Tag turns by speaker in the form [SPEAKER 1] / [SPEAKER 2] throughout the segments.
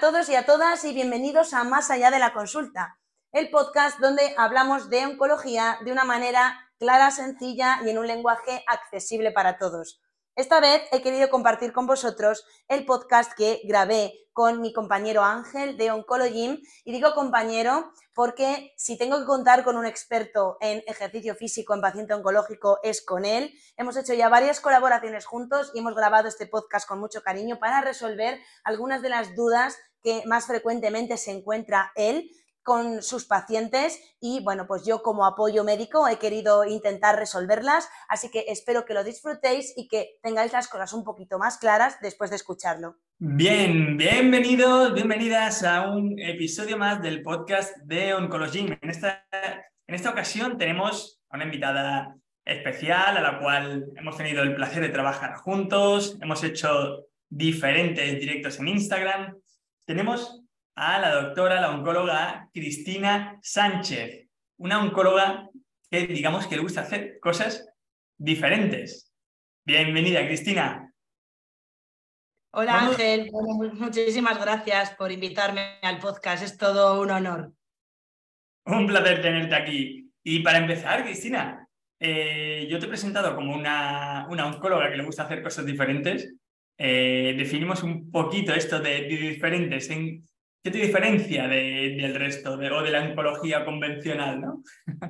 [SPEAKER 1] todos y a todas y bienvenidos a Más allá de la consulta, el podcast donde hablamos de oncología de una manera clara, sencilla y en un lenguaje accesible para todos. Esta vez he querido compartir con vosotros el podcast que grabé con mi compañero Ángel de Oncologym, y digo compañero porque si tengo que contar con un experto en ejercicio físico en paciente oncológico es con él. Hemos hecho ya varias colaboraciones juntos y hemos grabado este podcast con mucho cariño para resolver algunas de las dudas que más frecuentemente se encuentra él con sus pacientes y bueno, pues yo como apoyo médico he querido intentar resolverlas, así que espero que lo disfrutéis y que tengáis las cosas un poquito más claras después de escucharlo.
[SPEAKER 2] Bien, bienvenidos, bienvenidas a un episodio más del podcast de Oncologym. En esta ocasión tenemos a una invitada especial a la cual hemos tenido el placer de trabajar juntos, hemos hecho diferentes directos en Instagram. Tenemos a la doctora, la oncóloga Cristina Sánchez, una oncóloga que digamos que le gusta hacer cosas diferentes. Bienvenida, Cristina.
[SPEAKER 3] Hola Ángel, bueno, muchísimas gracias por invitarme al podcast, es todo un honor.
[SPEAKER 2] Un placer tenerte aquí. Y para empezar, Cristina, yo te he presentado como una oncóloga que le gusta hacer cosas diferentes. Definimos un poquito esto de diferentes. ¿Qué te diferencia del resto o de la oncología convencional, no?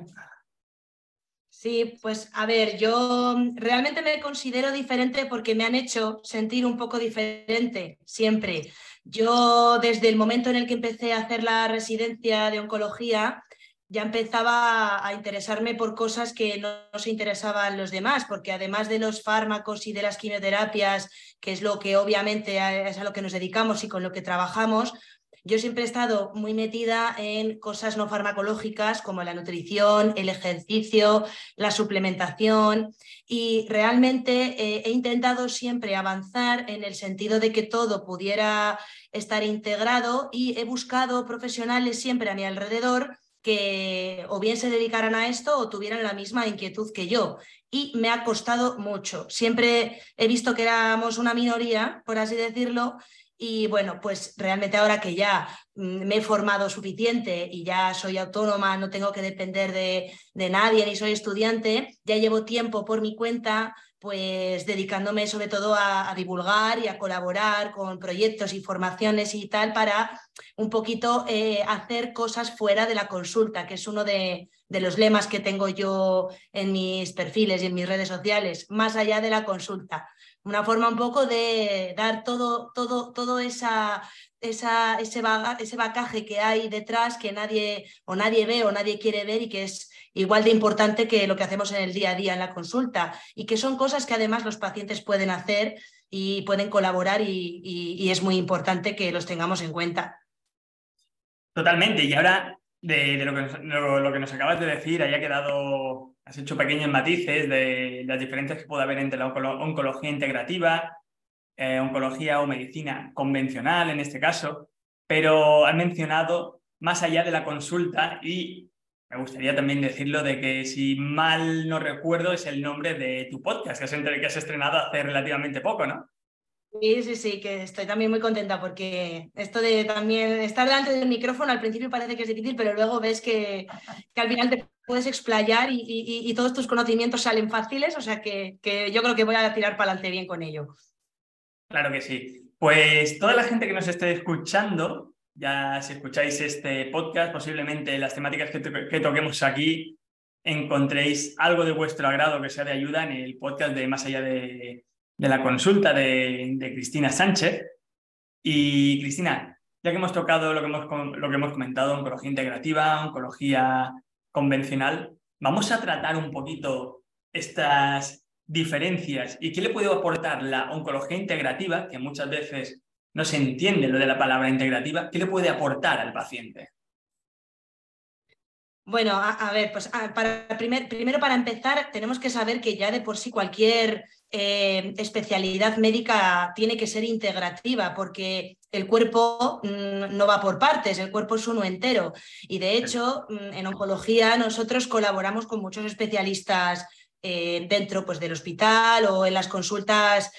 [SPEAKER 3] Sí, pues a ver, yo realmente me considero diferente porque me han hecho sentir un poco diferente siempre. Yo desde el momento en el que empecé a hacer la residencia de oncología ya empezaba a interesarme por cosas que no se interesaban los demás, porque además de los fármacos y de las quimioterapias, que es lo que obviamente es a lo que nos dedicamos y con lo que trabajamos, yo siempre he estado muy metida en cosas no farmacológicas como la nutrición, el ejercicio, la suplementación, y realmente he intentado siempre avanzar en el sentido de que todo pudiera estar integrado, y he buscado profesionales siempre a mi alrededor que o bien se dedicaran a esto o tuvieran la misma inquietud que yo. Y me ha costado mucho. Siempre he visto que éramos una minoría, por así decirlo, y bueno, pues realmente ahora que ya me he formado suficiente y ya soy autónoma, no tengo que depender de nadie ni soy estudiante, ya llevo tiempo por mi cuenta, pues dedicándome sobre todo a divulgar y a colaborar con proyectos y formaciones y tal para un poquito hacer cosas fuera de la consulta, que es uno de los lemas que tengo yo en mis perfiles y en mis redes sociales, más allá de la consulta. Una forma un poco de dar todo ese bagaje que hay detrás que nadie ve o nadie quiere ver, y que es igual de importante que lo que hacemos en el día a día en la consulta, y que son cosas que además los pacientes pueden hacer y pueden colaborar, y es muy importante que los tengamos en cuenta.
[SPEAKER 2] Totalmente. Y ahora, de lo que nos acabas de decir, has hecho pequeños matices de las diferencias que puede haber entre la oncología integrativa, oncología o medicina convencional en este caso, pero has mencionado más allá de la consulta, y me gustaría también decirlo de que, si mal no recuerdo, es el nombre de tu podcast que has estrenado hace relativamente poco, ¿no?
[SPEAKER 3] Sí, que estoy también muy contenta, porque esto de también estar delante del micrófono al principio parece que es difícil, pero luego ves que al final te puedes explayar y todos tus conocimientos salen fáciles, o sea que yo creo que voy a tirar para adelante bien con ello.
[SPEAKER 2] Claro que sí. Pues toda la gente que nos esté escuchando, ya si escucháis este podcast, posiblemente las temáticas que toquemos aquí encontréis algo de vuestro agrado que sea de ayuda en el podcast de Más allá de la consulta de Cristina Sánchez. Y Cristina, ya que hemos tocado lo que hemos comentado, oncología integrativa, oncología convencional, vamos a tratar un poquito estas diferencias y qué le puede aportar la oncología integrativa, que muchas veces no se entiende lo de la palabra integrativa, qué le puede aportar al paciente.
[SPEAKER 3] Bueno, a ver, pues primero para empezar tenemos que saber que ya de por sí cualquier especialidad médica tiene que ser integrativa, porque el cuerpo no va por partes, el cuerpo es uno entero. Y de hecho, en oncología nosotros colaboramos con muchos especialistas dentro pues, del hospital o en las consultas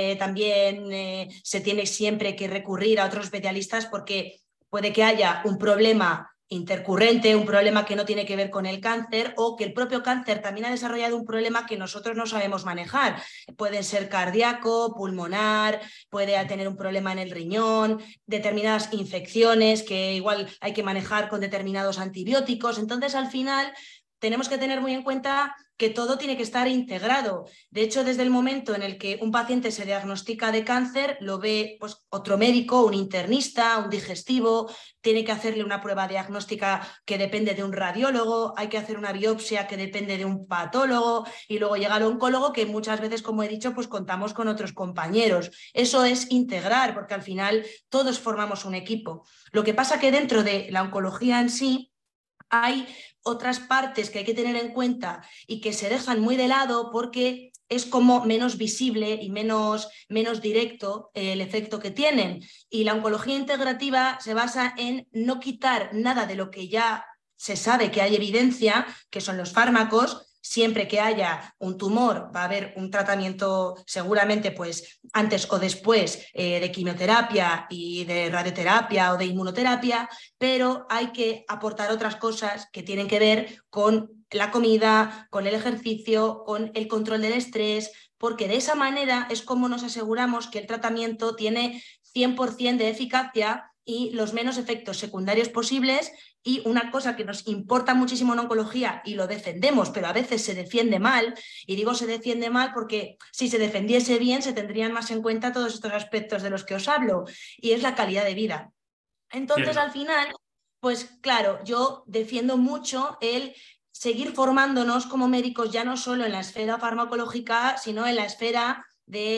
[SPEAKER 3] también se tiene siempre que recurrir a otros especialistas porque puede que haya un problema intercurrente, un problema que no tiene que ver con el cáncer o que el propio cáncer también ha desarrollado un problema que nosotros no sabemos manejar. Puede ser cardíaco, pulmonar, puede tener un problema en el riñón, determinadas infecciones que igual hay que manejar con determinados antibióticos. Entonces, al final, tenemos que tener muy en cuenta que todo tiene que estar integrado. De hecho, desde el momento en el que un paciente se diagnostica de cáncer, lo ve pues, otro médico, un internista, un digestivo, tiene que hacerle una prueba diagnóstica que depende de un radiólogo, hay que hacer una biopsia que depende de un patólogo y luego llega el oncólogo que muchas veces, como he dicho, pues contamos con otros compañeros. Eso es integrar, porque al final todos formamos un equipo. Lo que pasa que dentro de la oncología en sí, hay otras partes que hay que tener en cuenta y que se dejan muy de lado porque es como menos visible y menos directo el efecto que tienen. Y la oncología integrativa se basa en no quitar nada de lo que ya se sabe que hay evidencia, que son los fármacos. Siempre que haya un tumor va a haber un tratamiento seguramente pues antes o después de quimioterapia y de radioterapia o de inmunoterapia, pero hay que aportar otras cosas que tienen que ver con la comida, con el ejercicio, con el control del estrés, porque de esa manera es como nos aseguramos que el tratamiento tiene 100% de eficacia y los menos efectos secundarios posibles. Y una cosa que nos importa muchísimo en oncología y lo defendemos, pero a veces se defiende mal, y digo se defiende mal porque si se defendiese bien se tendrían más en cuenta todos estos aspectos de los que os hablo, y es la calidad de vida. Entonces,
[SPEAKER 2] Cierto.
[SPEAKER 3] al final, pues claro, yo defiendo mucho el seguir formándonos como médicos, ya no solo en la esfera farmacológica, sino en la esfera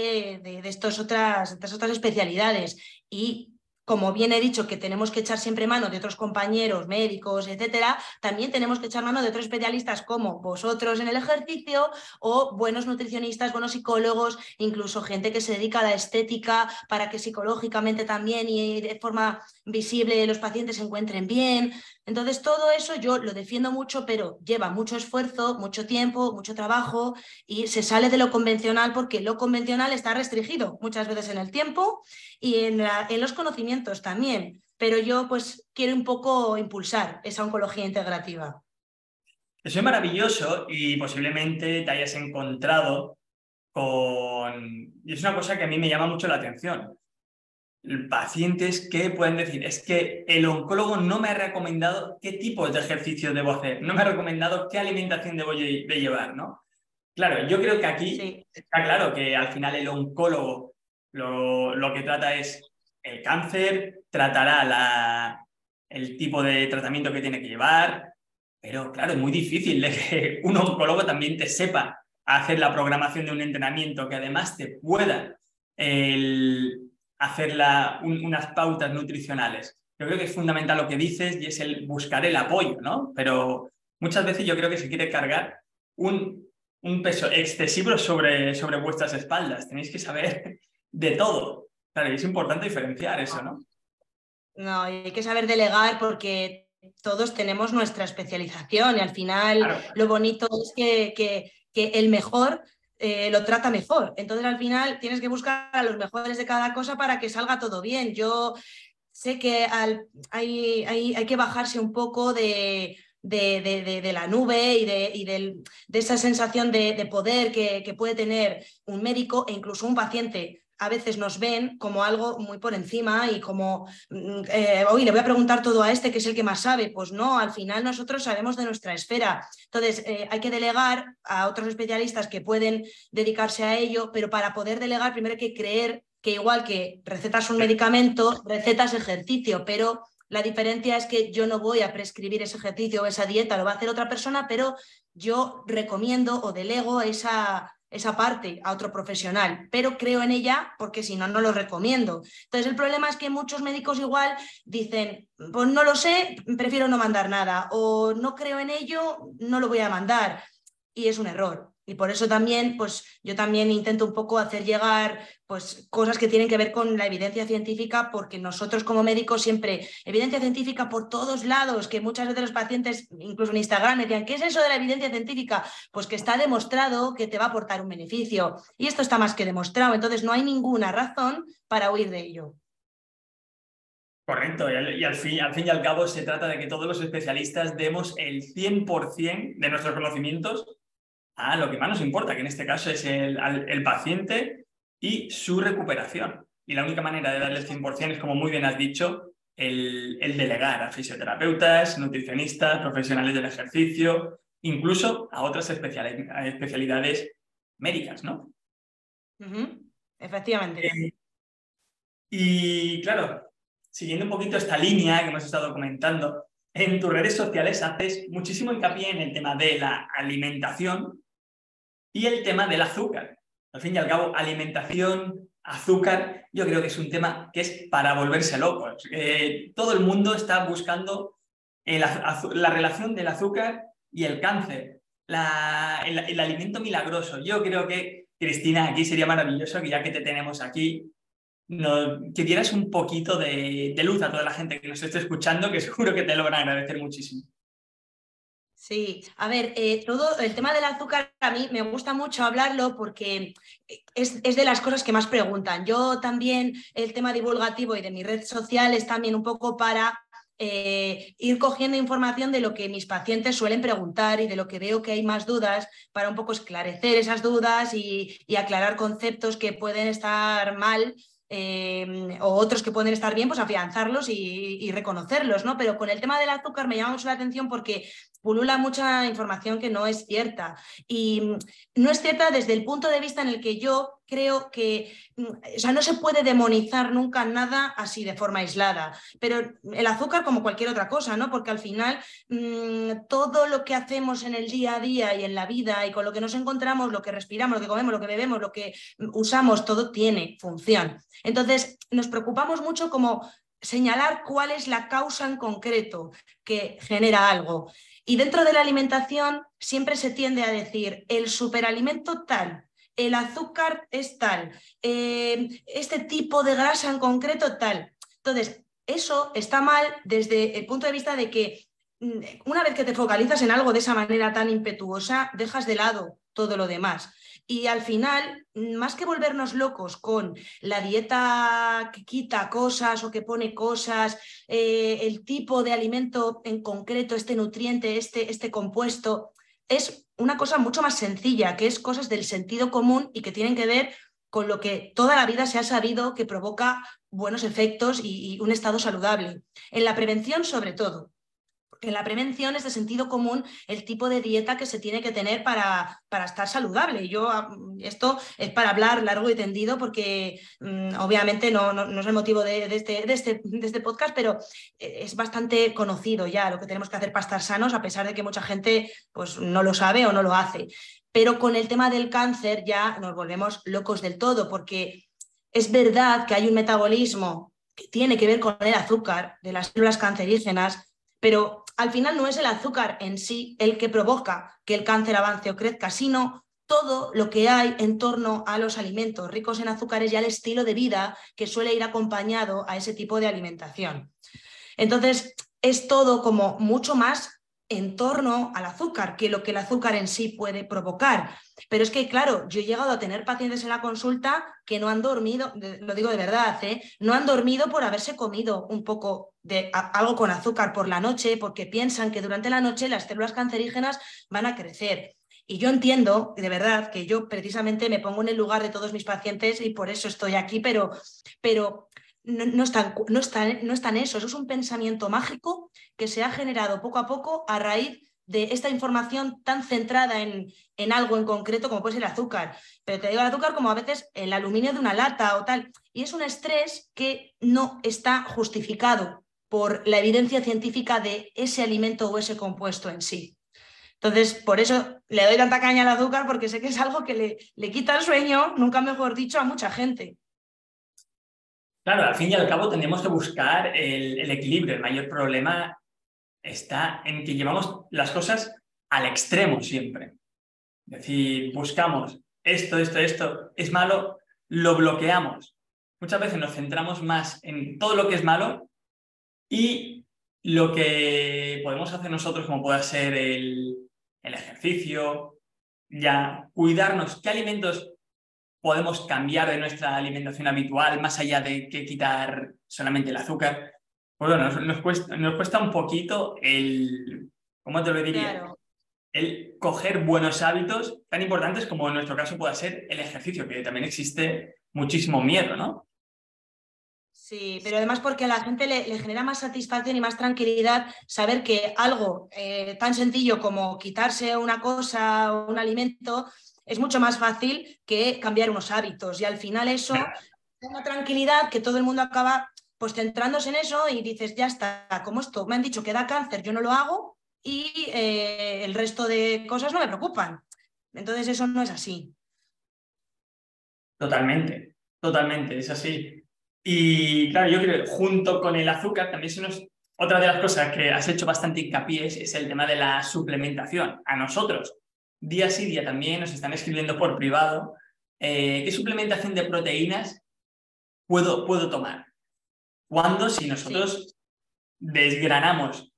[SPEAKER 3] de estas otras especialidades. Y como bien he dicho que tenemos que echar siempre mano de otros compañeros, médicos, etcétera, también tenemos que echar mano de otros especialistas como vosotros en el ejercicio o buenos nutricionistas, buenos psicólogos, incluso gente que se dedica a la estética para que psicológicamente también y de forma visible los pacientes se encuentren bien. Entonces, todo eso yo lo defiendo mucho, pero lleva mucho esfuerzo, mucho tiempo, mucho trabajo y se sale de lo convencional porque lo convencional está restringido muchas veces en el tiempo y en los conocimientos también. Pero yo pues quiero un poco impulsar esa oncología integrativa.
[SPEAKER 2] Eso es maravilloso y posiblemente te hayas encontrado con... Y es una cosa que a mí me llama mucho la atención. Pacientes que pueden decir, es que el oncólogo no me ha recomendado qué tipos de ejercicio debo hacer, no me ha recomendado qué alimentación debo de llevar, ¿no? Claro, yo creo que aquí
[SPEAKER 3] Sí.
[SPEAKER 2] está claro que al final el oncólogo lo que trata es el cáncer, tratará el tipo de tratamiento que tiene que llevar, pero claro, es muy difícil de que un oncólogo también te sepa hacer la programación de un entrenamiento, que además te pueda hacer unas pautas nutricionales. Yo creo que es fundamental lo que dices y es el buscar el apoyo, ¿no? Pero muchas veces yo creo que se quiere cargar un peso excesivo sobre vuestras espaldas. Tenéis que saber de todo. Claro, y es importante diferenciar eso, ¿no?
[SPEAKER 3] No, hay que saber delegar porque todos tenemos nuestra especialización y al final
[SPEAKER 2] Claro.
[SPEAKER 3] lo bonito es que el mejor lo trata mejor. Entonces al final tienes que buscar a los mejores de cada cosa para que salga todo bien. Yo sé que hay que bajarse un poco de la nube y de esa sensación de poder que puede tener un médico e incluso un paciente. A veces nos ven como algo muy por encima y como, hoy le voy a preguntar todo a este que es el que más sabe. Pues no, al final nosotros sabemos de nuestra esfera. Entonces hay que delegar a otros especialistas que pueden dedicarse a ello, pero para poder delegar primero hay que creer que igual que recetas un medicamento, recetas ejercicio, pero la diferencia es que yo no voy a prescribir ese ejercicio o esa dieta, lo va a hacer otra persona, pero yo recomiendo o delego esa parte a otro profesional, pero creo en ella porque si no, no lo recomiendo. Entonces el problema es que muchos médicos igual dicen, pues no lo sé, prefiero no mandar nada, o no creo en ello, no lo voy a mandar. Y es un error. Y por eso también, pues yo también intento un poco hacer llegar pues, cosas que tienen que ver con la evidencia científica, porque nosotros como médicos siempre, evidencia científica por todos lados, que muchas veces los pacientes, incluso en Instagram, me decían, ¿qué es eso de la evidencia científica? Pues que está demostrado que te va a aportar un beneficio. Y esto está más que demostrado, entonces no hay ninguna razón para huir de ello.
[SPEAKER 2] Correcto, y al fin y al cabo se trata de que todos los especialistas demos el 100% de nuestros conocimientos a lo que más nos importa, que en este caso es el paciente y su recuperación. Y la única manera de darle el 100% es, como muy bien has dicho, el delegar a fisioterapeutas, nutricionistas, profesionales del ejercicio, incluso a otras especialidades médicas, ¿no?
[SPEAKER 3] Efectivamente.
[SPEAKER 2] Y claro, siguiendo un poquito esta línea que hemos estado comentando, en tus redes sociales haces muchísimo hincapié en el tema de la alimentación y el tema del azúcar. Al fin y al cabo, alimentación, azúcar, yo creo que es un tema que es para volverse locos. Todo el mundo está buscando la relación del azúcar y el cáncer, el alimento milagroso. Yo creo que, Cristina, aquí sería maravilloso que ya que te tenemos aquí, que dieras un poquito de luz a toda la gente que nos esté escuchando, que seguro que te lo van a agradecer muchísimo.
[SPEAKER 3] Sí, a ver, todo el tema del azúcar a mí me gusta mucho hablarlo porque es de las cosas que más preguntan. Yo también el tema divulgativo y de mi red social es también un poco para ir cogiendo información de lo que mis pacientes suelen preguntar y de lo que veo que hay más dudas para un poco esclarecer esas dudas y aclarar conceptos que pueden estar mal. O otros que pueden estar bien, pues afianzarlos y reconocerlos, ¿no? Pero con el tema del azúcar me llama mucho la atención porque pulula mucha información que no es cierta. Y no es cierta desde el punto de vista en el que yo creo que, o sea, no se puede demonizar nunca nada así de forma aislada. Pero el azúcar como cualquier otra cosa, ¿no? Porque al final todo lo que hacemos en el día a día y en la vida y con lo que nos encontramos, lo que respiramos, lo que comemos, lo que bebemos, lo que usamos, todo tiene función. Entonces, nos preocupamos mucho como señalar cuál es la causa en concreto que genera algo. Y dentro de la alimentación siempre se tiende a decir el superalimento tal, el azúcar es tal, este tipo de grasa en concreto tal. Entonces, eso está mal desde el punto de vista de que una vez que te focalizas en algo de esa manera tan impetuosa, dejas de lado todo lo demás. Y al final, más que volvernos locos con la dieta que quita cosas o que pone cosas, el tipo de alimento en concreto, este nutriente, este compuesto, es una cosa mucho más sencilla, que es cosas del sentido común y que tienen que ver con lo que toda la vida se ha sabido que provoca buenos efectos y un estado saludable. En la prevención, sobre todo. En la prevención es de sentido común el tipo de dieta que se tiene que tener para estar saludable. Esto es para hablar largo y tendido porque obviamente no es el motivo de este podcast, pero es bastante conocido ya lo que tenemos que hacer para estar sanos, a pesar de que mucha gente pues, no lo sabe o no lo hace. Pero con el tema del cáncer ya nos volvemos locos del todo, porque es verdad que hay un metabolismo que tiene que ver con el azúcar de las células cancerígenas, pero al final no es el azúcar en sí el que provoca que el cáncer avance o crezca, sino todo lo que hay en torno a los alimentos ricos en azúcares y al estilo de vida que suele ir acompañado a ese tipo de alimentación. Entonces, es todo como mucho más en torno al azúcar que lo que el azúcar en sí puede provocar. Pero es que, claro, yo he llegado a tener pacientes en la consulta que no han dormido, lo digo de verdad, no han dormido por haberse comido un poco de algo con azúcar por la noche, porque piensan que durante la noche las células cancerígenas van a crecer. Y yo entiendo, de verdad, que yo precisamente me pongo en el lugar de todos mis pacientes y por eso estoy aquí, pero no está en eso. Eso es un pensamiento mágico que se ha generado poco a poco a raíz de esta información tan centrada en algo en concreto como puede ser el azúcar. Pero te digo el azúcar como a veces el aluminio de una lata o tal. Y es un estrés que no está justificado por la evidencia científica de ese alimento o ese compuesto en sí. Entonces, por eso le doy tanta caña al azúcar, porque sé que es algo que le quita el sueño, nunca mejor dicho, a mucha gente.
[SPEAKER 2] Claro, al fin y al cabo tenemos que buscar el equilibrio. El mayor problema está en que llevamos las cosas al extremo siempre. Es decir, buscamos esto es malo, lo bloqueamos. Muchas veces nos centramos más en todo lo que es malo y lo que podemos hacer nosotros, como pueda ser el ejercicio, ya cuidarnos, qué alimentos podemos cambiar de nuestra alimentación habitual, más allá de que quitar solamente el azúcar. Pues bueno, nos cuesta un poquito el, ¿cómo te lo diría?
[SPEAKER 3] Claro.
[SPEAKER 2] El coger buenos hábitos tan importantes como en nuestro caso pueda ser el ejercicio, que también existe muchísimo miedo, ¿no?
[SPEAKER 3] Sí, pero además porque a la gente le genera más satisfacción y más tranquilidad saber que algo tan sencillo como quitarse una cosa o un alimento es mucho más fácil que cambiar unos hábitos. Y al final eso da una tranquilidad que todo el mundo acaba pues centrándose en eso y dices, ya está, como esto me han dicho que da cáncer, yo no lo hago y el resto de cosas no me preocupan. Entonces eso no es así.
[SPEAKER 2] Totalmente, totalmente, es así. Y claro, yo creo que junto con el azúcar también otra de las cosas que has hecho bastante hincapié es el tema de la suplementación. A nosotros, día sí día también nos están escribiendo por privado qué suplementación de proteínas puedo tomar. Cuando si nosotros
[SPEAKER 3] Sí.
[SPEAKER 2] desgranamos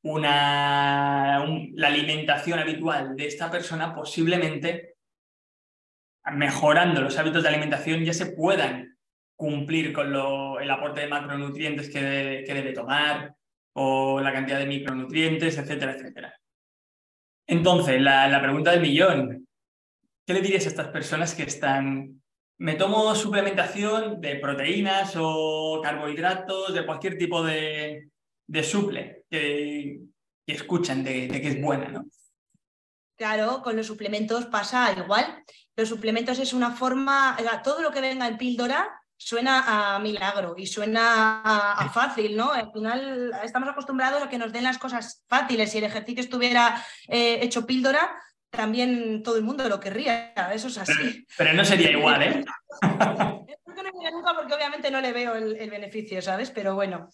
[SPEAKER 2] la alimentación habitual de esta persona, posiblemente mejorando los hábitos de alimentación ya se puedan cumplir con el aporte de macronutrientes que debe tomar o la cantidad de micronutrientes, etcétera, etcétera. Entonces, la pregunta del millón, ¿qué le dirías a estas personas que me tomo suplementación de proteínas o carbohidratos, de cualquier tipo de suple que escuchan de que es buena, ¿no?
[SPEAKER 3] Claro, con los suplementos pasa igual. Los suplementos es una forma, todo lo que venga en píldora suena a milagro y suena a fácil, ¿no? Al final estamos acostumbrados a que nos den las cosas fáciles. Si el ejercicio estuviera hecho píldora, también todo el mundo lo querría. Eso es así.
[SPEAKER 2] Pero no sería igual, ¿eh?
[SPEAKER 3] Creo que no llegue nunca porque obviamente no le veo el beneficio, ¿sabes? Pero bueno.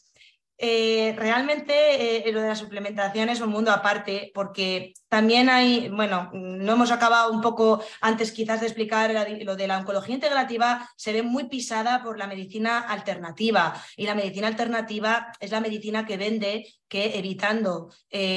[SPEAKER 3] Realmente lo de la suplementación es un mundo aparte porque también hay, bueno, no hemos acabado un poco antes quizás de explicar lo de la oncología integrativa, se ve muy pisada por la medicina alternativa y la medicina alternativa es la medicina que vende que evitando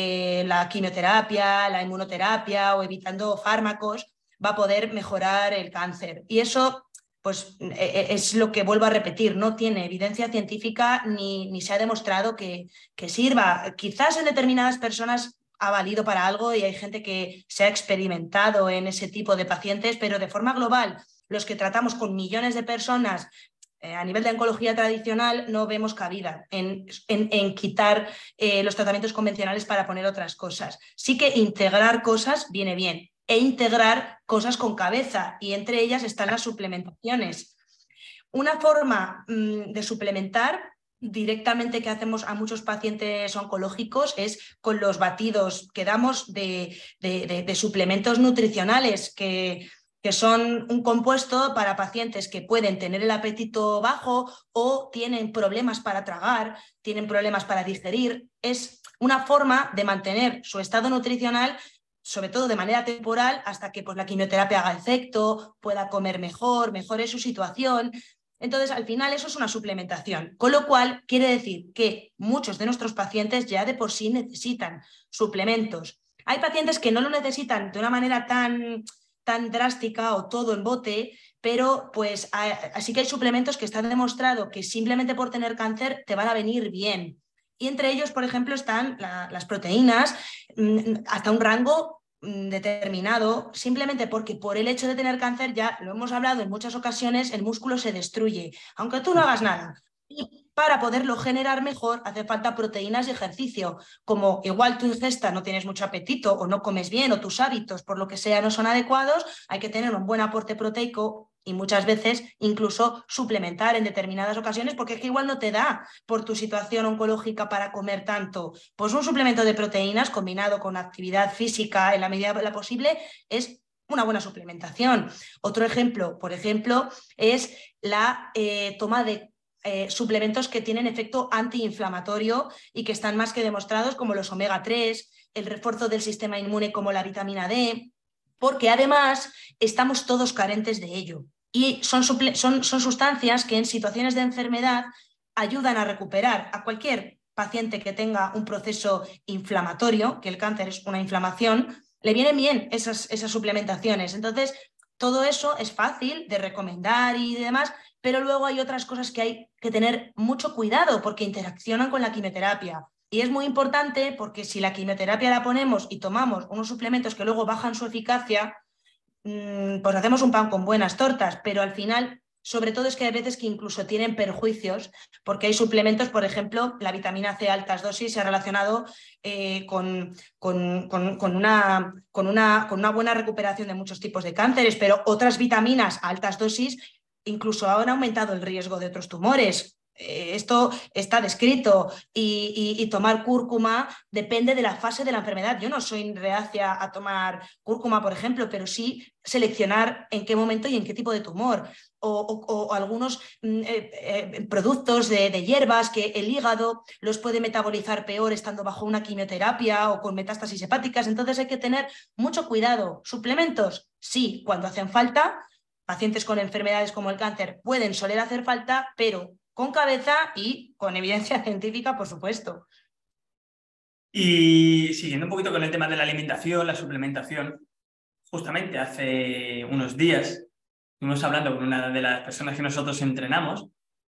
[SPEAKER 3] la quimioterapia, la inmunoterapia o evitando fármacos va a poder mejorar el cáncer y eso pues es lo que vuelvo a repetir, no tiene evidencia científica ni se ha demostrado que sirva. Quizás en determinadas personas ha valido para algo y hay gente que se ha experimentado en ese tipo de pacientes, pero de forma global, los que tratamos con millones de personas a nivel de oncología tradicional no vemos cabida en quitar los tratamientos convencionales para poner otras cosas. Sí que integrar cosas viene bien e integrar cosas con cabeza y entre ellas están las suplementaciones. Una forma de suplementar directamente que hacemos a muchos pacientes oncológicos es con los batidos que damos de suplementos nutricionales que son un compuesto para pacientes que pueden tener el apetito bajo o tienen problemas para tragar, tienen problemas para digerir. Es una forma de mantener su estado nutricional sobre todo de manera temporal, hasta que pues, la quimioterapia haga efecto, pueda comer mejor, mejore su situación. Entonces, al final, eso es una suplementación, con lo cual quiere decir que muchos de nuestros pacientes ya de por sí necesitan suplementos. Hay pacientes que no lo necesitan de una manera tan drástica o todo en bote, pero pues así que hay suplementos que están demostrado que simplemente por tener cáncer te van a venir bien. Y entre ellos, por ejemplo, están las proteínas, hasta un rango determinado, simplemente porque por el hecho de tener cáncer, ya lo hemos hablado en muchas ocasiones, el músculo se destruye, aunque tú no hagas nada. Y para poderlo generar mejor hace falta proteínas y ejercicio. Como igual tu ingesta no tienes mucho apetito o no comes bien o tus hábitos por lo que sea no son adecuados, hay que tener un buen aporte proteico y muchas veces incluso suplementar en determinadas ocasiones porque es que igual no te da por tu situación oncológica para comer tanto. Pues un suplemento de proteínas combinado con actividad física en la medida de la posible es una buena suplementación. Otro ejemplo, por ejemplo, es la toma de suplementos que tienen efecto antiinflamatorio y que están más que demostrados como los omega 3, el refuerzo del sistema inmune como la vitamina D. porque además estamos todos carentes de ello. Y son sustancias que en situaciones de enfermedad ayudan a recuperar a cualquier paciente que tenga un proceso inflamatorio, que el cáncer es una inflamación, le vienen bien esas suplementaciones. Entonces, todo eso es fácil de recomendar y demás, pero luego hay otras cosas que hay que tener mucho cuidado porque interaccionan con la quimioterapia. Y es muy importante porque si la quimioterapia la ponemos y tomamos unos suplementos que luego bajan su eficacia, pues hacemos un pan con buenas tortas, pero al final, sobre todo es que hay veces que incluso tienen perjuicios, porque hay suplementos, por ejemplo, la vitamina C a altas dosis se ha relacionado con una buena recuperación de muchos tipos de cánceres, pero otras vitaminas a altas dosis incluso han aumentado el riesgo de otros tumores. Esto está descrito y tomar cúrcuma depende de la fase de la enfermedad. Yo no soy reacia a tomar cúrcuma, por ejemplo, pero sí seleccionar en qué momento y en qué tipo de tumor. O algunos productos de hierbas que el hígado los puede metabolizar peor estando bajo una quimioterapia o con metástasis hepáticas. Entonces hay que tener mucho cuidado. ¿Suplementos? Sí, cuando hacen falta. Pacientes con enfermedades como el cáncer pueden soler hacer falta, pero con cabeza y con evidencia científica, por supuesto.
[SPEAKER 2] Y siguiendo un poquito con el tema de la alimentación, la suplementación, justamente hace unos días estuvimos hablando con una de las personas que nosotros entrenamos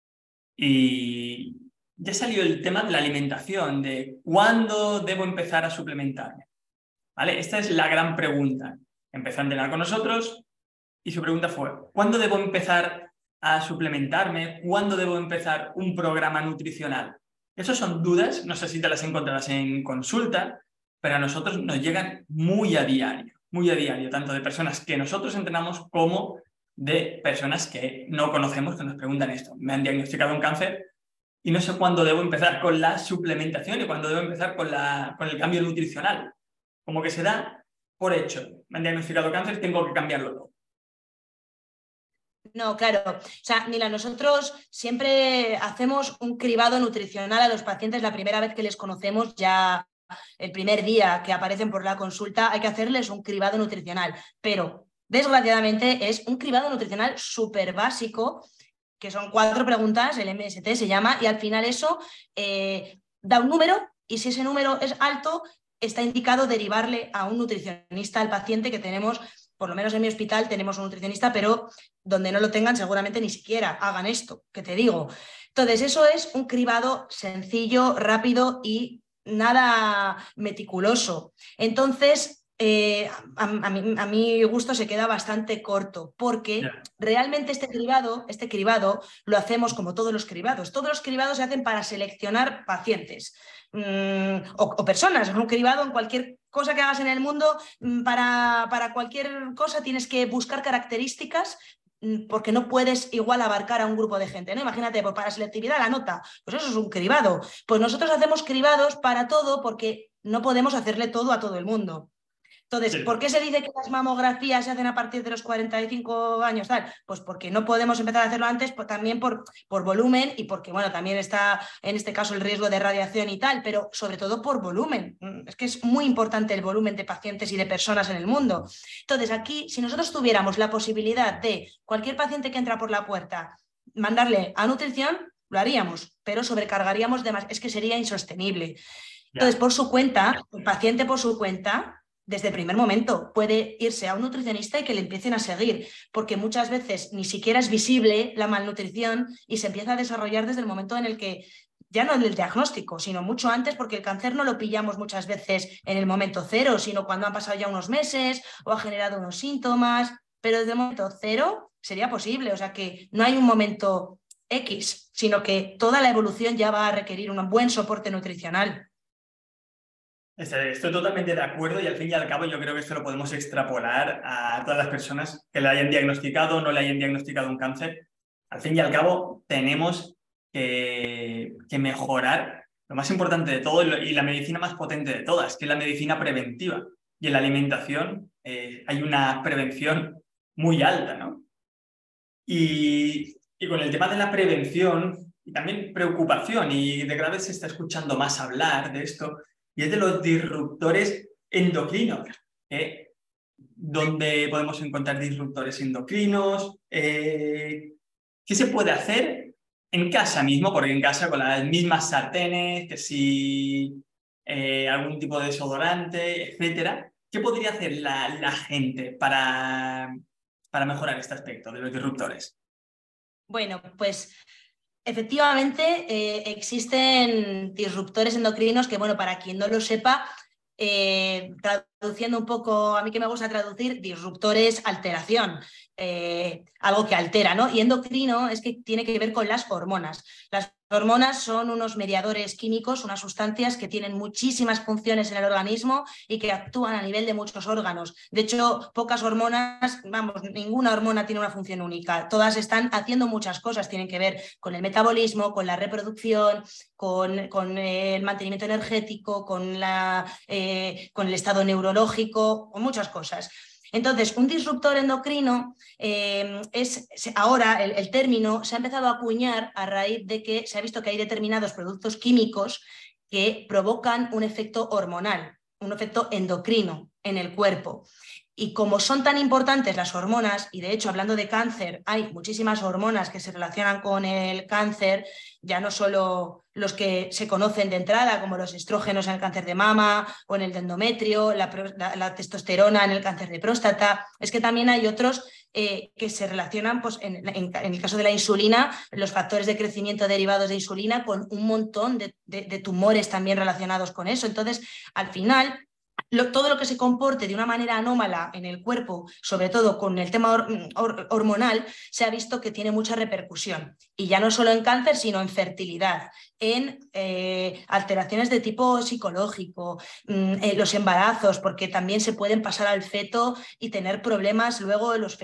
[SPEAKER 2] y ya salió el tema de la alimentación, de cuándo debo empezar a suplementarme. ¿Vale? Esta es la gran pregunta. Empezó a entrenar con nosotros y su pregunta fue, ¿cuándo debo empezar a suplementarme? ¿Cuándo debo empezar un programa nutricional? Esas son dudas, no sé si te las encontrarás en consulta, pero a nosotros nos llegan muy a diario, tanto de personas que nosotros entrenamos como de personas que no conocemos, que nos preguntan esto. Me han diagnosticado un cáncer y no sé cuándo debo empezar con la suplementación y cuándo debo empezar con el cambio nutricional. Como que se da por hecho. Me han diagnosticado cáncer, tengo que cambiarlo todo.
[SPEAKER 3] No, claro. O sea, Nila, nosotros siempre hacemos un cribado nutricional a los pacientes la primera vez que les conocemos, ya el primer día que aparecen por la consulta, hay que hacerles un cribado nutricional. Pero, desgraciadamente, es un cribado nutricional súper básico, que son 4 preguntas, el MST se llama, y al final eso da un número, y si ese número es alto, está indicado derivarle a un nutricionista al paciente que tenemos. Por lo menos en mi hospital tenemos un nutricionista, pero donde no lo tengan seguramente ni siquiera hagan esto, que te digo. Entonces, eso es un cribado sencillo, rápido y nada meticuloso. Entonces, a mi gusto se queda bastante corto, porque realmente este cribado lo hacemos como todos los cribados. Todos los cribados se hacen para seleccionar pacientes o personas. Es un cribado en cualquier cosa que hagas en el mundo, para cualquier cosa tienes que buscar características porque no puedes igual abarcar a un grupo de gente, ¿no? Imagínate, pues para selectividad la nota, pues eso es un cribado. Pues nosotros hacemos cribados para todo porque no podemos hacerle todo a todo el mundo. Entonces, ¿por qué se dice que las mamografías se hacen a partir de los 45 años? Tal? Pues porque no podemos empezar a hacerlo antes, también por volumen y porque, bueno, también está en este caso el riesgo de radiación y tal, pero sobre todo por volumen. Es que es muy importante el volumen de pacientes y de personas en el mundo. Entonces, aquí, si nosotros tuviéramos la posibilidad de cualquier paciente que entra por la puerta, mandarle a nutrición, lo haríamos, pero sobrecargaríamos de más. Es que sería insostenible. Entonces, por su cuenta, el paciente por su cuenta, desde el primer momento puede irse a un nutricionista y que le empiecen a seguir, porque muchas veces ni siquiera es visible la malnutrición y se empieza a desarrollar desde el momento en el que, ya no en el diagnóstico, sino mucho antes, porque el cáncer no lo pillamos muchas veces en el momento cero, sino cuando han pasado ya unos meses o ha generado unos síntomas, pero desde el momento cero sería posible, o sea que no hay un momento X, sino que toda la evolución ya va a requerir un buen soporte nutricional.
[SPEAKER 2] Estoy totalmente de acuerdo y al fin y al cabo yo creo que esto lo podemos extrapolar a todas las personas que le hayan diagnosticado o no le hayan diagnosticado un cáncer. Al fin y al cabo tenemos que mejorar lo más importante de todo y la medicina más potente de todas, que es la medicina preventiva. Y en la alimentación hay una prevención muy alta, ¿no? Y con el tema de la prevención y también preocupación, y de cada vez se está escuchando más hablar de esto, y es de los disruptores endocrinos, que ¿Dónde podemos encontrar disruptores endocrinos? ¿Qué se puede hacer en casa mismo? Porque en casa con las mismas sartenes, que si algún tipo de desodorante, etcétera. ¿Qué podría hacer la gente para mejorar este aspecto de los disruptores?
[SPEAKER 3] Bueno, pues efectivamente existen disruptores endocrinos que, bueno, para quien no lo sepa, traduciendo un poco, a mí que me gusta traducir, disruptores, alteración, algo que altera, ¿no? Y endocrino es que tiene que ver con las hormonas. Las hormonas son unos mediadores químicos, unas sustancias que tienen muchísimas funciones en el organismo y que actúan a nivel de muchos órganos. De hecho, pocas hormonas, vamos, ninguna hormona tiene una función única. Todas están haciendo muchas cosas, tienen que ver con el metabolismo, con la reproducción, con el mantenimiento energético, con el estado neurológico, con muchas cosas. Entonces, un disruptor endocrino ahora el término se ha empezado a acuñar a raíz de que se ha visto que hay determinados productos químicos que provocan un efecto hormonal, un efecto endocrino en el cuerpo. Y como son tan importantes las hormonas, y de hecho hablando de cáncer, hay muchísimas hormonas que se relacionan con el cáncer, ya no solo los que se conocen de entrada, como los estrógenos en el cáncer de mama o en el de endometrio, la testosterona en el cáncer de próstata, es que también hay otros que se relacionan, pues, en el caso de la insulina, los factores de crecimiento derivados de insulina, con un montón de tumores también relacionados con eso. Entonces, al final, todo lo que se comporte de una manera anómala en el cuerpo, sobre todo con el tema hormonal, se ha visto que tiene mucha repercusión. Y ya no solo en cáncer, sino en fertilidad, en alteraciones de tipo psicológico, los embarazos, porque también se pueden pasar al feto y tener problemas luego los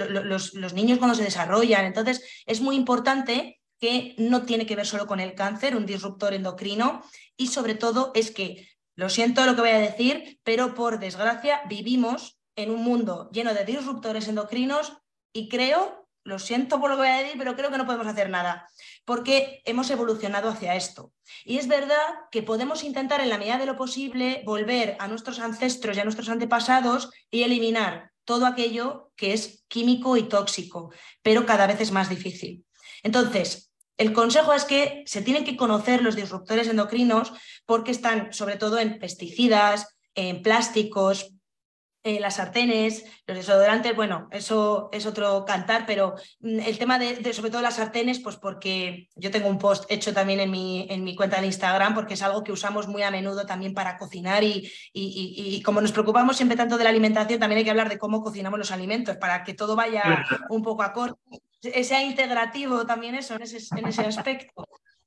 [SPEAKER 3] niños cuando se desarrollan. Entonces, es muy importante, que no tiene que ver solo con el cáncer, un disruptor endocrino, y sobre todo es que, lo siento lo que voy a decir, pero por desgracia vivimos en un mundo lleno de disruptores endocrinos y creo, lo siento por lo que voy a decir, pero creo que no podemos hacer nada, porque hemos evolucionado hacia esto. Y es verdad que podemos intentar en la medida de lo posible volver a nuestros ancestros y a nuestros antepasados y eliminar todo aquello que es químico y tóxico, pero cada vez es más difícil. Entonces, el consejo es que se tienen que conocer los disruptores endocrinos porque están sobre todo en pesticidas, en plásticos, en las sartenes, los desodorantes. Bueno, eso es otro cantar, pero el tema de sobre todo las sartenes, pues porque yo tengo un post hecho también en mi cuenta de Instagram, porque es algo que usamos muy a menudo también para cocinar y como nos preocupamos siempre tanto de la alimentación, también hay que hablar de cómo cocinamos los alimentos para que todo vaya un poco acorde, sea integrativo también eso, en ese aspecto.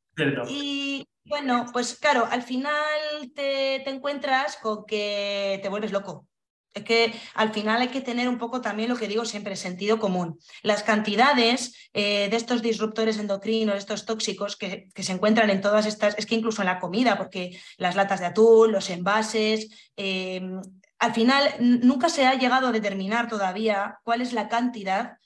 [SPEAKER 3] Y bueno, pues claro, al final te encuentras con que te vuelves loco. Es que al final hay que tener un poco también lo que digo siempre, sentido común. Las cantidades de estos disruptores endocrinos, estos tóxicos que se encuentran en todas estas, es que incluso en la comida, porque las latas de atún, los envases, al final nunca se ha llegado a determinar todavía cuál es la cantidad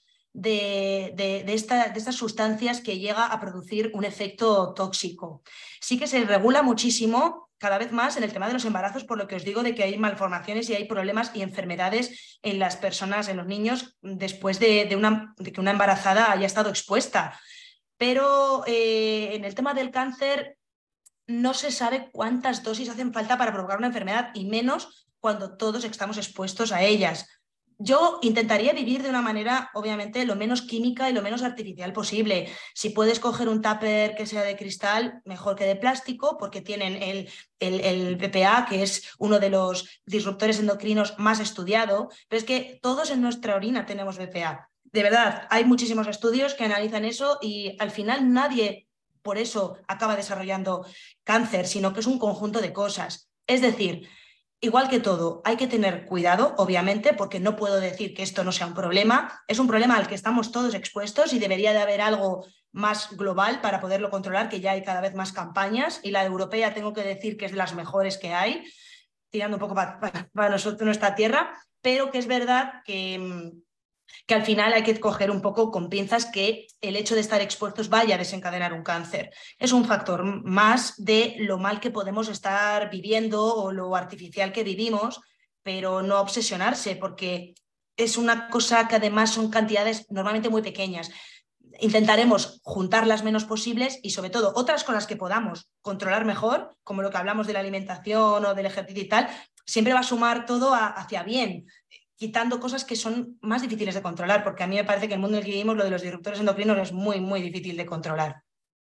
[SPEAKER 3] de estas sustancias que llega a producir un efecto tóxico. Sí que se regula muchísimo cada vez más en el tema de los embarazos, por lo que os digo de que hay malformaciones y hay problemas y enfermedades en las personas, en los niños, después de que una embarazada haya estado expuesta. Pero en el tema del cáncer no se sabe cuántas dosis hacen falta para provocar una enfermedad, y menos cuando todos estamos expuestos a ellas. Yo intentaría vivir de una manera, obviamente, lo menos química y lo menos artificial posible. Si puedes coger un tupper que sea de cristal, mejor que de plástico, porque tienen el BPA, que es uno de los disruptores endocrinos más estudiado, pero es que todos en nuestra orina tenemos BPA. De verdad, hay muchísimos estudios que analizan eso y al final nadie por eso acaba desarrollando cáncer, sino que es un conjunto de cosas. Es decir, igual que todo, hay que tener cuidado, obviamente, porque no puedo decir que esto no sea un problema. Es un problema al que estamos todos expuestos y debería de haber algo más global para poderlo controlar, que ya hay cada vez más campañas y la europea tengo que decir que es de las mejores que hay, tirando un poco para nosotros, nuestra tierra, pero que es verdad que al final hay que coger un poco con pinzas que el hecho de estar expuestos vaya a desencadenar un cáncer. Es un factor más de lo mal que podemos estar viviendo o lo artificial que vivimos, pero no obsesionarse, porque es una cosa que además son cantidades normalmente muy pequeñas. Intentaremos juntar las menos posibles y sobre todo otras con las que podamos controlar mejor, como lo que hablamos de la alimentación o del ejercicio y tal, siempre va a sumar todo hacia bien, quitando cosas que son más difíciles de controlar, porque a mí me parece que el mundo en el que vivimos, lo de los disruptores endocrinos es muy, muy difícil de controlar.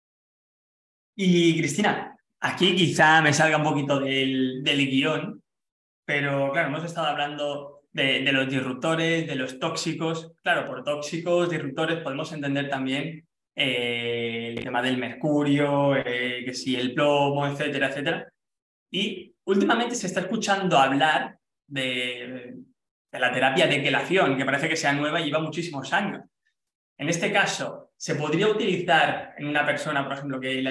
[SPEAKER 2] Y Cristina, aquí quizá me salga un poquito del guión, pero claro, hemos estado hablando de los disruptores, de los tóxicos. Claro, por tóxicos, disruptores podemos entender también el tema del mercurio, que si el plomo, etcétera, etcétera. Y últimamente se está escuchando hablar de la terapia de quelación, que parece que sea nueva y lleva muchísimos años. En este caso, ¿se podría utilizar en una persona, por ejemplo, que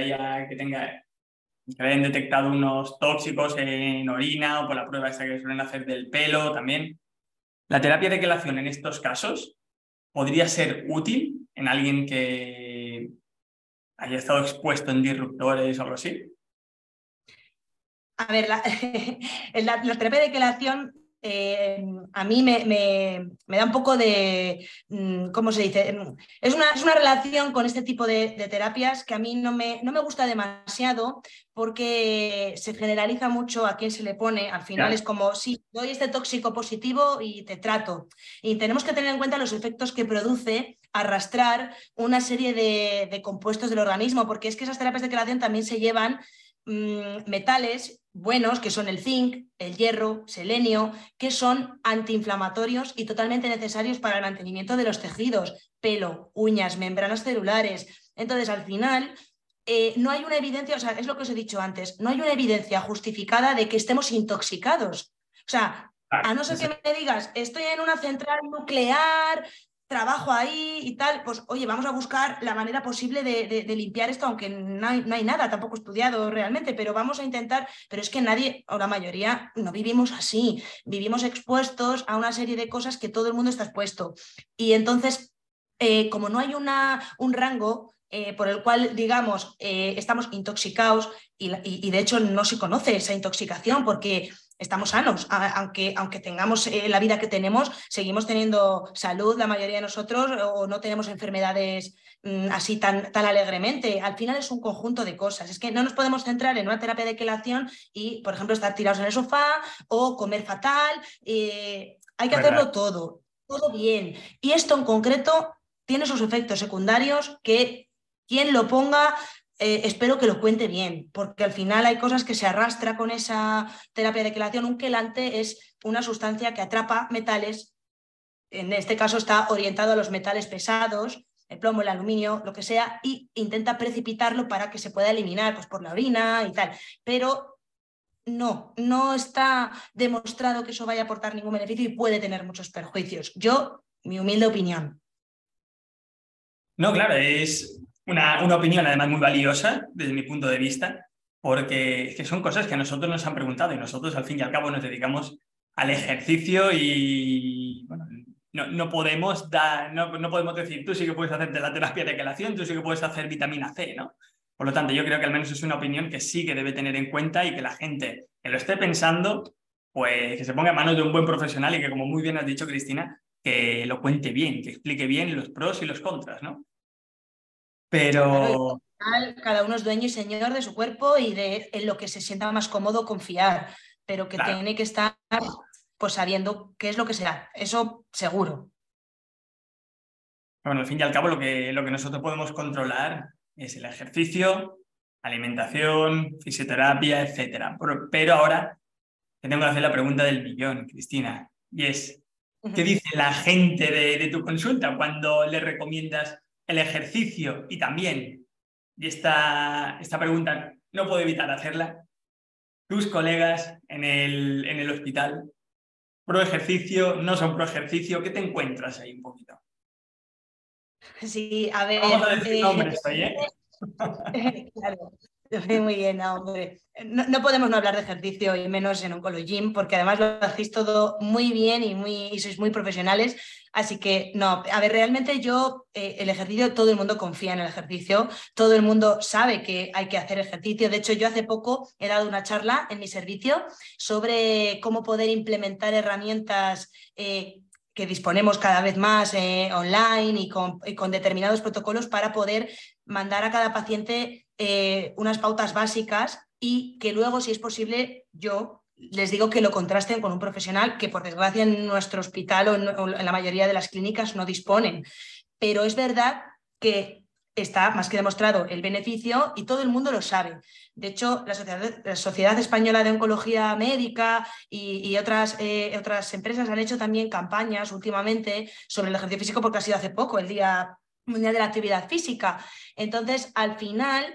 [SPEAKER 2] le hayan detectado unos tóxicos en orina o por la prueba esa que suelen hacer del pelo también? ¿La terapia de quelación en estos casos podría ser útil en alguien que haya estado expuesto en disruptores o algo así?
[SPEAKER 3] A ver, la terapia de quelación a mí me da un poco de, ¿cómo se dice? Es una relación con este tipo de terapias que a mí no me gusta demasiado porque se generaliza mucho a quién se le pone. Al final es como, sí, doy este tóxico positivo y te trato. Y tenemos que tener en cuenta los efectos que produce arrastrar una serie de compuestos del organismo, porque es que esas terapias de quelación también se llevan metales buenos, que son el zinc, el hierro, selenio, que son antiinflamatorios y totalmente necesarios para el mantenimiento de los tejidos, pelo, uñas, membranas celulares. Entonces, al final, no hay una evidencia, o sea, es lo que os he dicho antes, no hay una evidencia justificada de que estemos intoxicados. O sea, a no ser que me digas, estoy en una central nuclear, trabajo ahí y tal, pues oye, vamos a buscar la manera posible de limpiar esto, aunque no hay nada tampoco estudiado realmente, pero vamos a intentar, pero es que nadie, o la mayoría, no vivimos así, vivimos expuestos a una serie de cosas que todo el mundo está expuesto. Y entonces, como no hay un rango por el cual, digamos, estamos intoxicados y de hecho no se conoce esa intoxicación porque estamos sanos, aunque tengamos la vida que tenemos, seguimos teniendo salud la mayoría de nosotros o no tenemos enfermedades así tan alegremente. Al final es un conjunto de cosas. Es que no nos podemos centrar en una terapia de quelación y, por ejemplo, estar tirados en el sofá o comer fatal. Hay que hacerlo todo bien. Y esto en concreto tiene sus efectos secundarios que quien lo ponga espero que lo cuente bien, porque al final hay cosas que se arrastra con esa terapia de quelación. Un quelante es una sustancia que atrapa metales, en este caso está orientado a los metales pesados, el plomo, el aluminio, lo que sea, y intenta precipitarlo para que se pueda eliminar pues, por la orina y tal. Pero no está demostrado que eso vaya a aportar ningún beneficio y puede tener muchos perjuicios. Mi humilde opinión.
[SPEAKER 2] No, claro, es una opinión además muy valiosa desde mi punto de vista, porque es que son cosas que a nosotros nos han preguntado y nosotros al fin y al cabo nos dedicamos al ejercicio y bueno, no podemos no podemos decir tú sí que puedes hacerte la terapia de quelación, tú sí que puedes hacer vitamina C, ¿no? Por lo tanto, yo creo que al menos es una opinión que sí que debe tener en cuenta y que la gente que lo esté pensando, pues que se ponga en manos de un buen profesional y que, como muy bien has dicho, Cristina, que lo cuente bien, que explique bien los pros y los contras, ¿no? Pero
[SPEAKER 3] Claro, cada uno es dueño y señor de su cuerpo y en lo que se sienta más cómodo confiar, pero que
[SPEAKER 2] claro,
[SPEAKER 3] tiene que estar pues sabiendo qué es lo que será, eso seguro.
[SPEAKER 2] bueno, al fin y al cabo lo que nosotros podemos controlar es el ejercicio, alimentación, fisioterapia, etcétera. Pero ahora te tengo que hacer la pregunta del millón, Cristina, y es, ¿qué dice la gente de tu consulta cuando le recomiendas el ejercicio? Y también, y esta pregunta no puedo evitar hacerla, tus colegas en el hospital, pro ejercicio, no son pro ejercicio, ¿qué te encuentras ahí un poquito?
[SPEAKER 3] Sí, a
[SPEAKER 2] Vamos
[SPEAKER 3] ver,
[SPEAKER 2] a decir nombres hoy, ¿eh?
[SPEAKER 3] claro. Muy bien, no, hombre. No podemos no hablar de ejercicio y menos en Oncologym, porque además lo hacéis todo muy bien y sois muy profesionales. Así que, no, a ver, realmente el ejercicio, todo el mundo confía en el ejercicio, todo el mundo sabe que hay que hacer ejercicio. De hecho, yo hace poco he dado una charla en mi servicio sobre cómo poder implementar herramientas que disponemos cada vez más online y con determinados protocolos para poder mandar a cada paciente unas pautas básicas y que luego, si es posible, yo les digo que lo contrasten con un profesional que, por desgracia, en nuestro hospital o en la mayoría de las clínicas no disponen. Pero es verdad que está más que demostrado el beneficio y todo el mundo lo sabe. De hecho, la Sociedad Española de Oncología Médica y otras empresas han hecho también campañas últimamente sobre el ejercicio físico, porque ha sido hace poco el Día Mundial de la Actividad Física. Entonces, al final,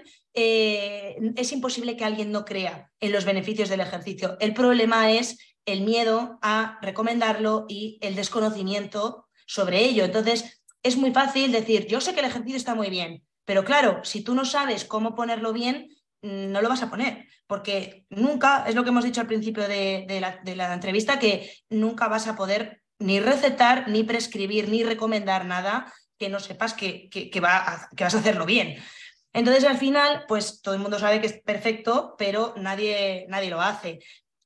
[SPEAKER 3] es imposible que alguien no crea en los beneficios del ejercicio. El problema es el miedo a recomendarlo y el desconocimiento sobre ello. Entonces, es muy fácil decir, yo sé que el ejercicio está muy bien, pero claro, si tú no sabes cómo ponerlo bien, no lo vas a poner, porque nunca, es lo que hemos dicho al principio de la entrevista, que nunca vas a poder ni recetar, ni prescribir, ni recomendar nada que no sepas que vas a hacerlo bien. Entonces, al final, pues todo el mundo sabe que es perfecto, pero nadie lo hace.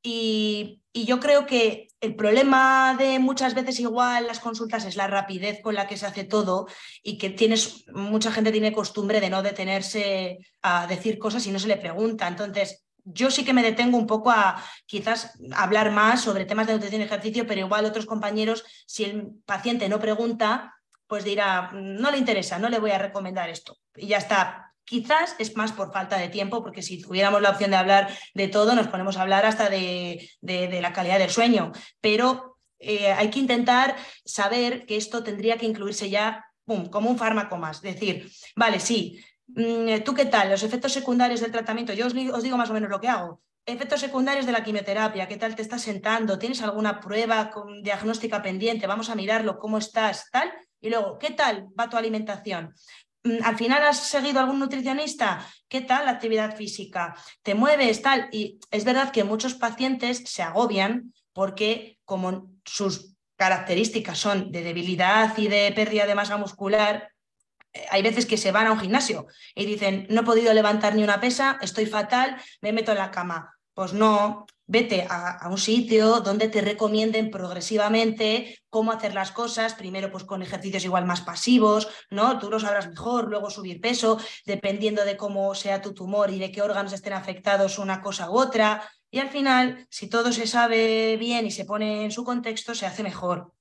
[SPEAKER 3] Y yo creo que el problema de muchas veces igual las consultas es la rapidez con la que se hace todo y que mucha gente tiene costumbre de no detenerse a decir cosas y no se le pregunta. Entonces, yo sí que me detengo un poco a quizás hablar más sobre temas de nutrición y ejercicio, pero igual otros compañeros, si el paciente no pregunta, pues dirá, no le interesa, no le voy a recomendar esto. Y ya está. Quizás es más por falta de tiempo, porque si tuviéramos la opción de hablar de todo, nos ponemos a hablar hasta de la calidad del sueño. Pero hay que intentar saber que esto tendría que incluirse ya como un fármaco más. Es decir, vale, sí, ¿tú qué tal? Los efectos secundarios del tratamiento, yo os digo más o menos lo que hago. Efectos secundarios de la quimioterapia, ¿qué tal te estás sentando? ¿Tienes alguna prueba diagnóstica pendiente? Vamos a mirarlo, ¿cómo estás? Tal. Y luego, ¿qué tal va tu alimentación? ¿Al final has seguido algún nutricionista? ¿Qué tal la actividad física? ¿Te mueves? Tal. Y es verdad que muchos pacientes se agobian porque, como sus características son de debilidad y de pérdida de masa muscular, hay veces que se van a un gimnasio y dicen, no he podido levantar ni una pesa, estoy fatal, me meto en la cama. Pues no, vete a un sitio donde te recomienden progresivamente cómo hacer las cosas, primero pues con ejercicios igual más pasivos, ¿no? Tú lo sabrás mejor, luego subir peso, dependiendo de cómo sea tu tumor y de qué órganos estén afectados una cosa u otra. Y al final, si todo se sabe bien y se pone en su contexto, se hace mejor.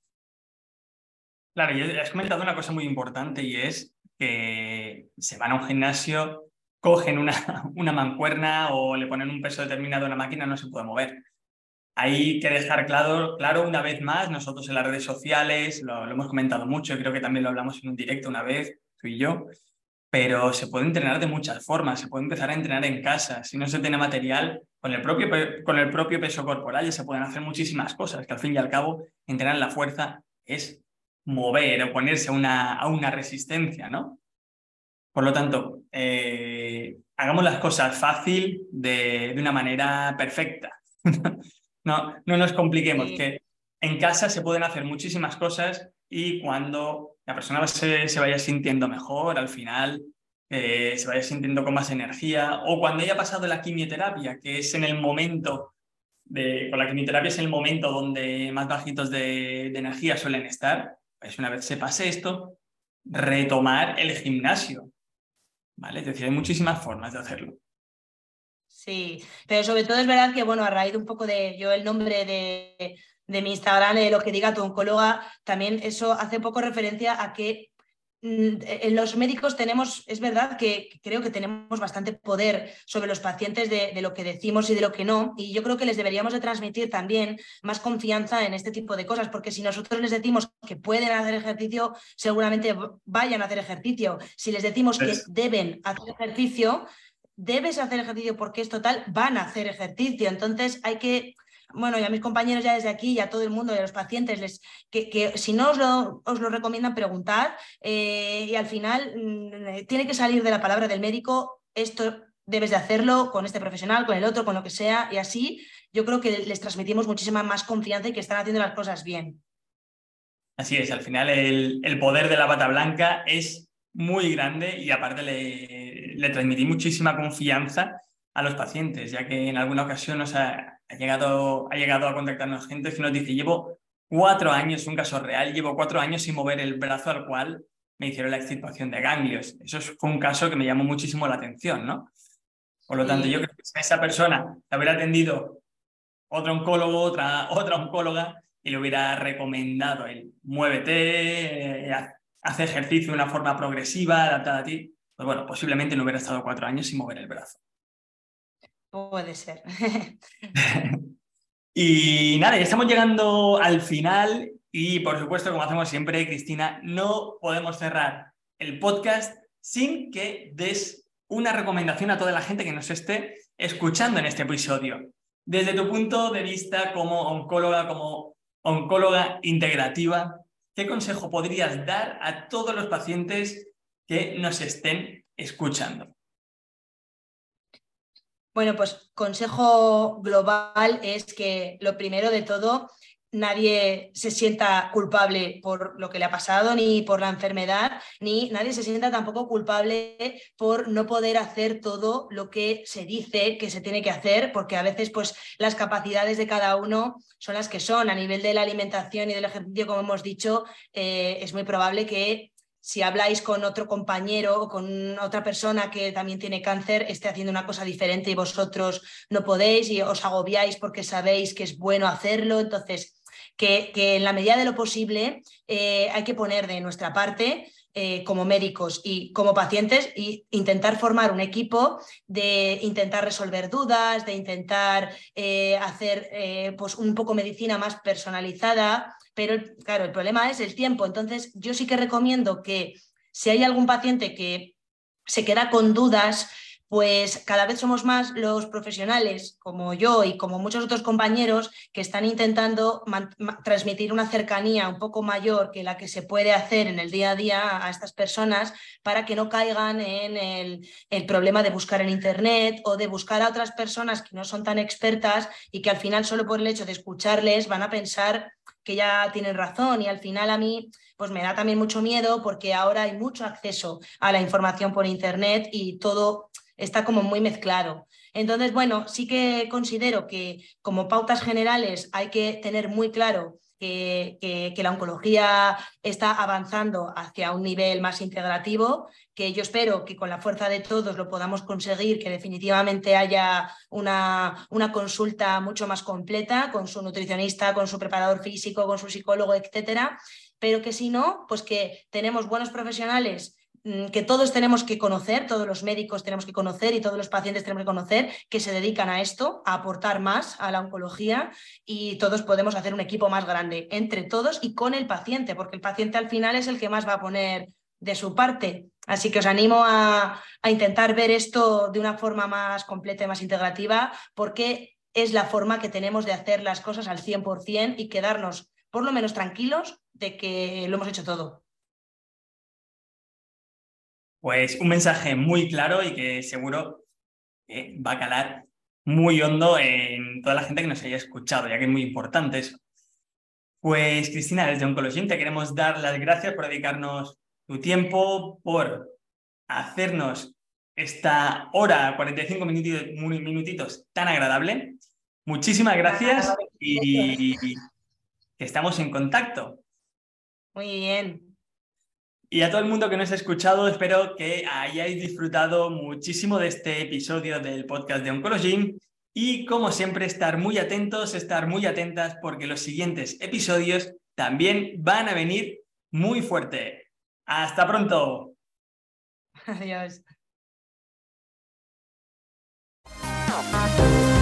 [SPEAKER 2] Claro, y has comentado una cosa muy importante y es que se van a un gimnasio, cogen una mancuerna o le ponen un peso determinado a la máquina, no se puede mover. Hay que dejar claro una vez más, nosotros en las redes sociales lo hemos comentado mucho, creo que también lo hablamos en un directo una vez, tú y yo, pero se puede entrenar de muchas formas, se puede empezar a entrenar en casa, si no se tiene material, con el propio peso corporal ya se pueden hacer muchísimas cosas, que al fin y al cabo entrenar la fuerza es mover o ponerse a una resistencia, ¿no? Por lo tanto, hagamos las cosas fácil de una manera perfecta. No nos compliquemos,
[SPEAKER 3] Sí.
[SPEAKER 2] que en casa se pueden hacer muchísimas cosas y cuando la persona se vaya sintiendo mejor, al final se vaya sintiendo con más energía, o cuando haya pasado la quimioterapia, que es en el momento, con la quimioterapia es el momento donde más bajitos de energía suelen estar, pues una vez se pase esto, retomar el gimnasio, ¿vale? Es decir, hay muchísimas formas de hacerlo.
[SPEAKER 3] Sí, pero sobre todo es verdad que, bueno, a raíz de un poco de yo el nombre de mi Instagram, de lo que diga tu oncóloga, también eso hace poco referencia a que en los médicos tenemos, es verdad que creo que tenemos bastante poder sobre los pacientes de lo que decimos y de lo que no, y yo creo que les deberíamos de transmitir también más confianza en este tipo de cosas, porque si nosotros les decimos que pueden hacer ejercicio, seguramente vayan a hacer ejercicio. Si les decimos que deben hacer ejercicio, debes hacer ejercicio porque es total, van a hacer ejercicio. Entonces hay que, bueno, y a mis compañeros ya desde aquí y a todo el mundo y a los pacientes, que si no os lo recomiendan, preguntad y al final tiene que salir de la palabra del médico, esto debes de hacerlo con este profesional, con el otro, con lo que sea, y así yo creo que les transmitimos muchísima más confianza y que están haciendo las cosas bien.
[SPEAKER 2] Así es, al final el poder de la bata blanca es muy grande y aparte le transmití muchísima confianza a los pacientes, ya que en alguna ocasión ha llegado a contactarnos gente que nos dice, llevo 4 años, un caso real, llevo 4 años sin mover el brazo al cual me hicieron la extirpación de ganglios. Eso fue un caso que me llamó muchísimo la atención, ¿no? Por lo tanto, yo creo que si a esa persona la hubiera atendido otro oncólogo, otra oncóloga, y le hubiera recomendado el muévete, haz ejercicio de una forma progresiva, adaptada a ti, pues bueno, posiblemente no hubiera estado 4 años sin mover el brazo.
[SPEAKER 3] Puede ser.
[SPEAKER 2] Y nada, ya estamos llegando al final y por supuesto, como hacemos siempre, Cristina, no podemos cerrar el podcast sin que des una recomendación a toda la gente que nos esté escuchando en este episodio. Desde tu punto de vista como oncóloga integrativa, ¿qué consejo podrías dar a todos los pacientes que nos estén escuchando?
[SPEAKER 3] Bueno, pues consejo global es que lo primero de todo, nadie se sienta culpable por lo que le ha pasado, ni por la enfermedad, ni nadie se sienta tampoco culpable por no poder hacer todo lo que se dice que se tiene que hacer, porque a veces pues las capacidades de cada uno son las que son. A nivel de la alimentación y del ejercicio, como hemos dicho, es muy probable que si habláis con otro compañero o con otra persona que también tiene cáncer, esté haciendo una cosa diferente y vosotros no podéis y os agobiáis porque sabéis que es bueno hacerlo. Entonces, que en la medida de lo posible hay que poner de nuestra parte como médicos y como pacientes e intentar formar un equipo, de intentar resolver dudas, de intentar hacer pues un poco medicina más personalizada. Pero claro, el problema es el tiempo. Entonces, yo sí que recomiendo que si hay algún paciente que se queda con dudas, pues cada vez somos más los profesionales, como yo y como muchos otros compañeros, que están intentando transmitir una cercanía un poco mayor que la que se puede hacer en el día a día a estas personas, para que no caigan en el problema de buscar en Internet o de buscar a otras personas que no son tan expertas y que al final, solo por el hecho de escucharles, van a pensar que ya tienen razón. Y al final a mí pues me da también mucho miedo, porque ahora hay mucho acceso a la información por Internet y todo está como muy mezclado. Entonces, bueno, sí que considero que como pautas generales hay que tener muy claro que la oncología está avanzando hacia un nivel más integrativo, que yo espero que con la fuerza de todos lo podamos conseguir, que definitivamente haya una consulta mucho más completa con su nutricionista, con su preparador físico, con su psicólogo, etcétera, pero que si no, pues que tenemos buenos profesionales que todos tenemos que conocer, todos los médicos tenemos que conocer y todos los pacientes tenemos que conocer, que se dedican a esto, a aportar más a la oncología, y todos podemos hacer un equipo más grande entre todos y con el paciente, porque el paciente al final es el que más va a poner de su parte. Así que os animo a intentar ver esto de una forma más completa y más integrativa, porque es la forma que tenemos de hacer las cosas al 100% y quedarnos por lo menos tranquilos de que lo hemos hecho todo.
[SPEAKER 2] Pues un mensaje muy claro y que seguro va a calar muy hondo en toda la gente que nos haya escuchado, ya que es muy importante eso. Pues Cristina, desde Oncologym te queremos dar las gracias por dedicarnos tu tiempo, por hacernos esta hora, 45 minutitos tan agradable. Muchísimas gracias y que estamos en contacto.
[SPEAKER 3] Muy bien.
[SPEAKER 2] Y a todo el mundo que nos ha escuchado, espero que hayáis disfrutado muchísimo de este episodio del podcast de Oncologym y, como siempre, estar muy atentos, estar muy atentas, porque los siguientes episodios también van a venir muy fuerte. ¡Hasta pronto!
[SPEAKER 3] Adiós.